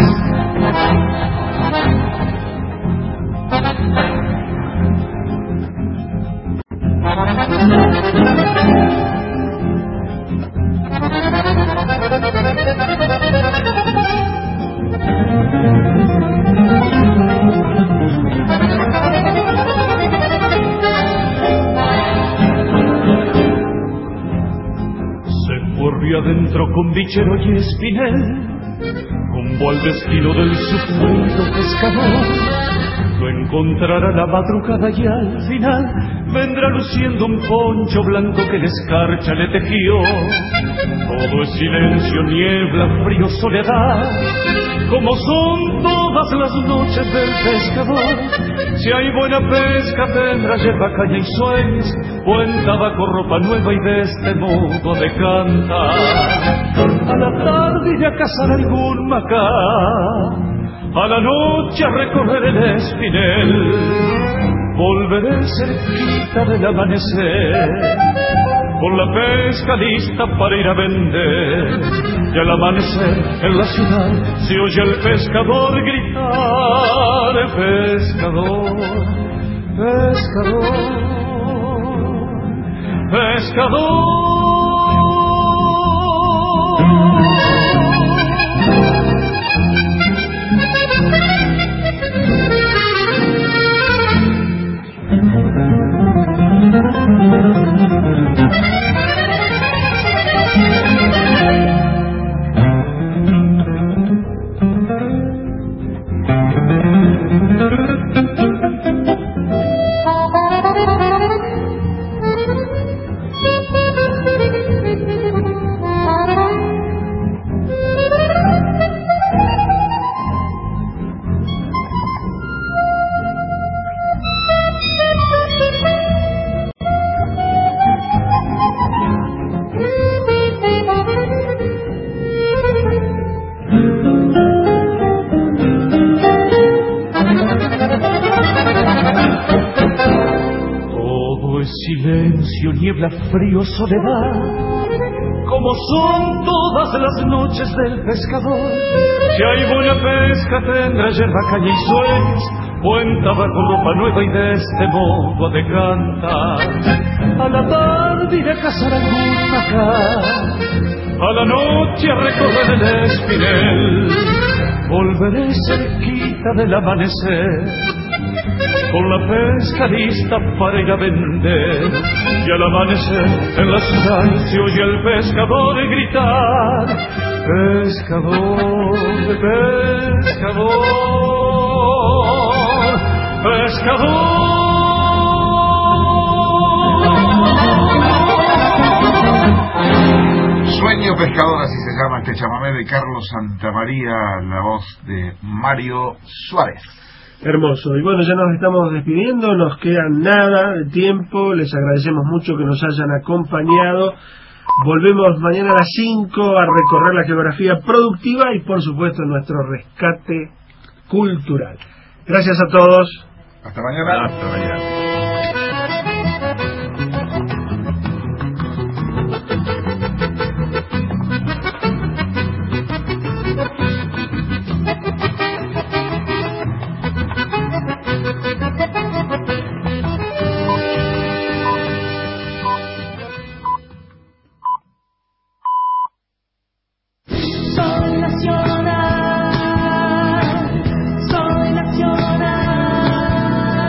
[SPEAKER 6] Adentro con Bichero y Espinel, rumbo al destino del sufrido pescador. Lo encontrará la madrugada y al final vendrá luciendo un poncho blanco que la escarcha le tejió. Todo es silencio, niebla, frío, soledad, como son todas las noches del pescador. Si hay buena pesca tendrá yerba, caña y sueños, buen tabaco, ropa nueva y de este modo de cantar. A la tarde iré a cazar algún macá, a la noche a recorrer el espinel, volveré cerquita del amanecer, con la pesca lista para ir a vender. Y al amanecer en la ciudad se oye al pescador gritar: pescador, pescador, pescador. Niebla, frío, soledad, como son todas las noches del pescador. Si hay buena pesca tendrá yerba, caña y sueños, buen tabaco, ropa nueva y de este modo de cantar. A la tarde iré a cazar algún macá, a la noche a recorrer el espinel, volveré cerquita del amanecer, con la pesca lista para ir a vender. Y al amanecer en la ciudad se oye al pescador gritar: Pescador, pescador, pescador.
[SPEAKER 15] Sueño pescador, así se llama este chamamé de Carlos Santamaría, la voz de Mario Suárez.
[SPEAKER 1] Hermoso. Y bueno, ya nos estamos despidiendo, nos queda nada de tiempo, les agradecemos mucho que nos hayan acompañado. Volvemos mañana a las cinco a recorrer la geografía productiva y por supuesto nuestro rescate cultural. Gracias a todos.
[SPEAKER 15] Hasta mañana.
[SPEAKER 2] Hasta mañana.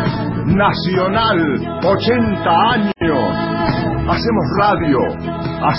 [SPEAKER 17] Nacional, ochenta años. Hacemos radio.